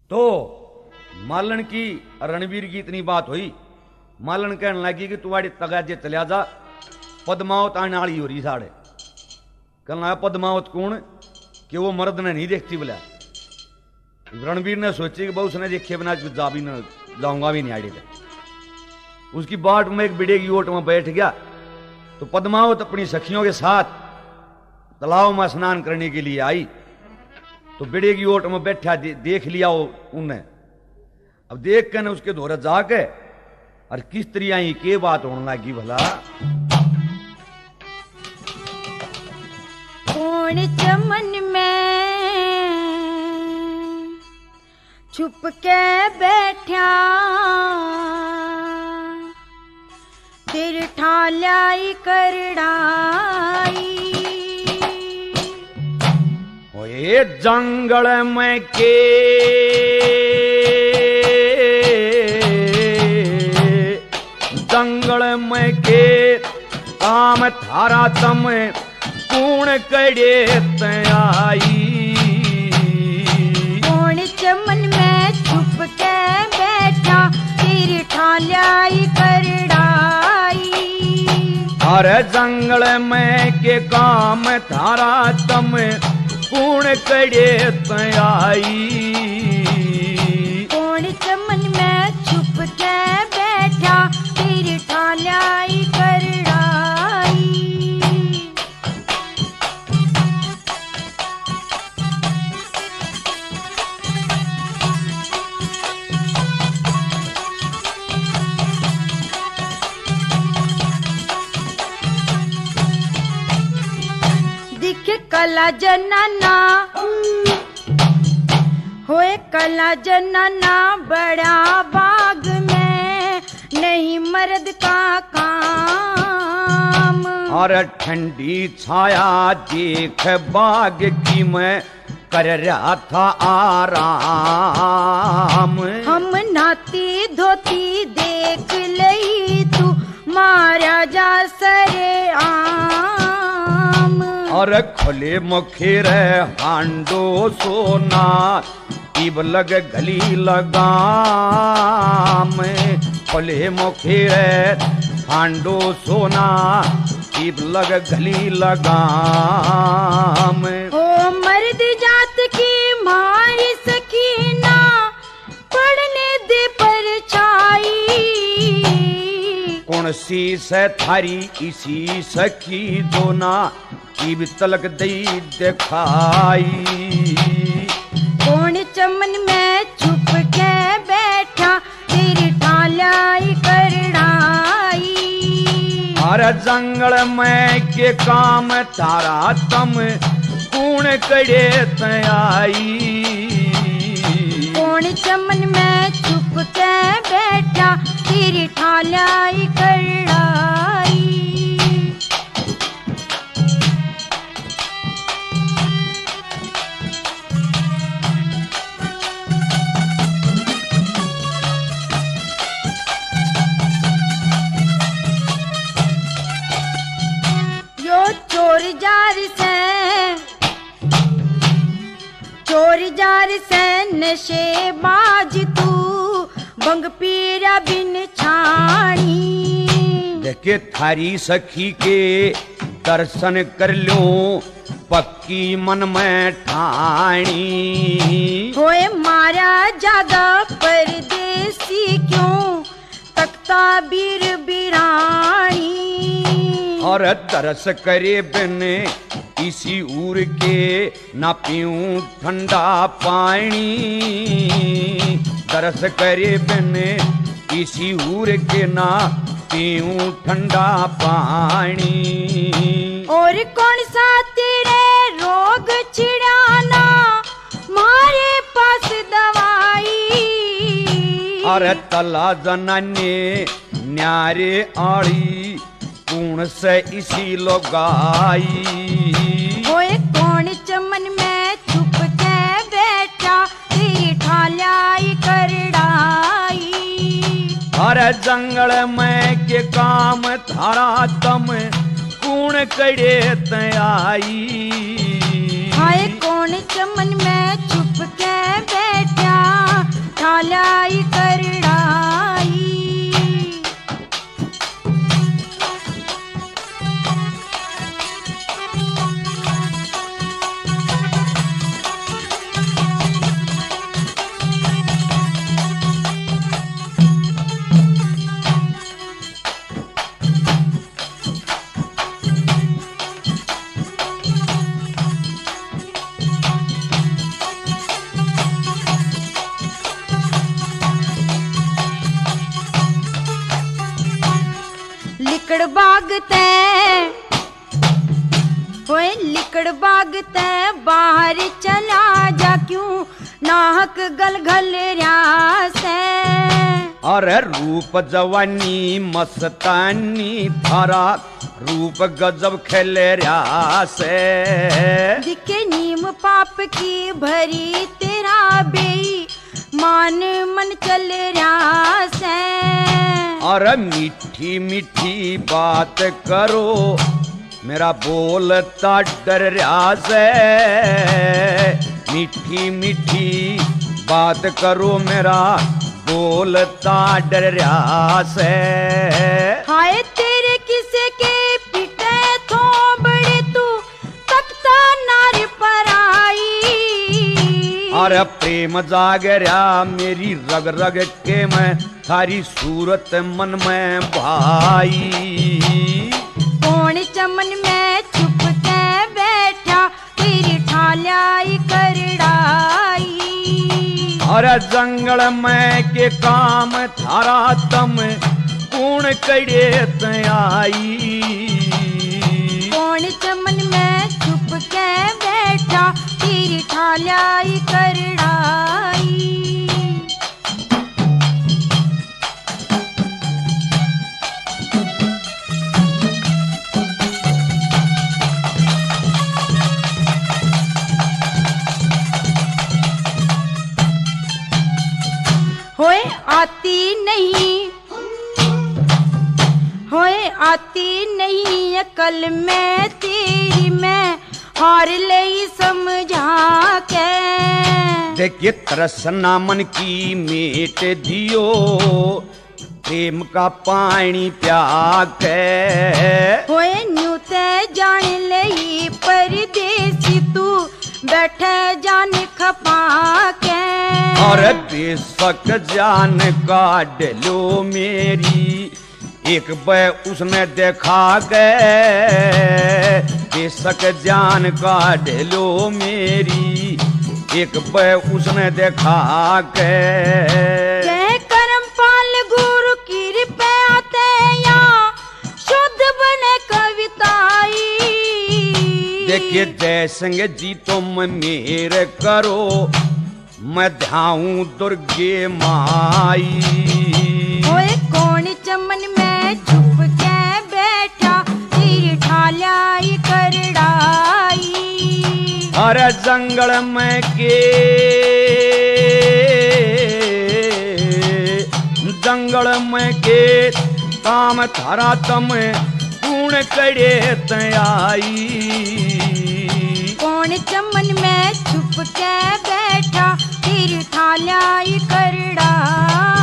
तो मालन की रणवीर की इतनी बात हुई। मालन कहने लगी कि तुम्हारी तगाजे चलिया जा, पद्मावत आने वाली हो रही साढ़े। कहना पद्मावत कौन कि वो मर्द ने नहीं देखती बोला। रणवीर ने सोची कि बहुत उसने देखे बिना जा भी न जाऊंगा भी नहीं आड़ी थे। उसकी बाट में एक बिड़े की ओट में बैठ गया। तो पद्मावत अपनी सखियों के साथ तालाब में स्नान करने के लिए आई। तो बिड़े की ओट में बैठा देख लिया उन्हें। अब देख कर उसके धोरे जाके और किस तरह ही के बात होने लगी भला। कौन चमन में छुप के बैठा, फिर ठालाई करड़ाई। ओए जंगल में के जंगल में के काम थारा तम कौन कड़े आई। कौन चमन में छुप के बैठा, फिर ठालाई करड़ाई। अरे जंगल में के काम थारा तम कौन कड़े आई। कौन चमन में छुप के बैठा, फिर ठालाई करड़ाई। दिखे कला जनाना होए, कला जनाना बड़ा बाग में नहीं मर्द का काम। और ठंडी छाया देख बाग की मैं कर रहा था आराम। हम नाती धोती देख लई तू मारा जा सरे आम। और खुले मुखेर हांडो सोना इब लग गली लगाम। खुले मुखेर हांडो सोना इब लग गली लगाम। ओ मर्द जात की मारी सकीना, पढ़ने दे पर छाई। कौन सी से थारी इसी सखी दोना इब तलक दई दिखाई। कौन चमन में छुप के बैठा, तेरी ठालाई करड़ाई। अरे जंगल में के काम तारा तम कौन कड़े आई। कौन चमन में छुप के बैठा, तेरी ठालाई करड़ाई। चोर जार से नशे बाज तू, बंग पीरा बिन छानी। देखे थारी सखी के दर्शन कर लो पक्की मन में ठाणी। होए मारा जागा परदेसी क्यों, तख्ता बीर बिरानी। और दरस करे बिन इसी उर के ना पीऊं ठंडा पानी। दरस करे बिन इसी उर के ना पीऊं ठंडा पानी। और कौन सा तेरे रोग छिड़ाना, मारे पास दवाई। अरे तला जनाने न्यारे आड़ी कौन से इसी लोगाई। होए कौन चमन में छुप के बैठा, तेरी ठालाई करड़ाई। अरे जंगल में के काम थारा तम कौन कड़े आई। हाय कौन चमन में छुप के बैठा, ठाल्याई करड़ाई। लिकड़ बागते होए लिकड़ बागते बाहर चला जा क्यों नाहक गलगल से। अरे रूप जवानी मस्तानी थारा रूप गजब खेल रहा से। दिखे नीम पाप की भरी तेरा बेई मान मन चल रहा से। अरे मीठी मीठी बात करो मेरा बोलता डर रहा से। मीठी मीठी बात करो मेरा बोलता डर रहा से। हाय तेरे किसे के पिटे थोबड़े तू तकता नार पर आई। अरे प्रेम जाग रहा मेरी रग रग के मैं थारी सूरत मन में भाई। कौन चमन में छुप के बैठा तेरी ठाल्याई करड़ाई। अरे जंगल में के काम थारा तम कौन करे आई। कौन चमन में छुप के बैठा तेरी ठाल्याई करड़ाई। होए आती नहीं होए आती नहीं अकल में तेरी मैं हार ले समझा के। देखिए तरसना मन की मेट दियो प्रेम का पानी प्या के। होए न्यू ते जान ले परदेसी तू बैठे जान खपा के। और बेशक जान काट लो मेरी एक बे उसने देखा के। बेशक जान काट लो मेरी एक बे उसने देखा के। जय करम पाल गुरु कृपया ते या शुद्ध बने कविताई। देखिए जय संग जी तुम मेरे करो मैं ध्याऊं दुर्गे माई। होए कौन चमन में छुप के बैठा तेरी ठाल्याई करड़ाई। अरे जंगल में के जंगल में के काम थारा तम कौन करे आई। कौन चमन में छुप के बैठा तेरी ठाल्याई करड़ाई।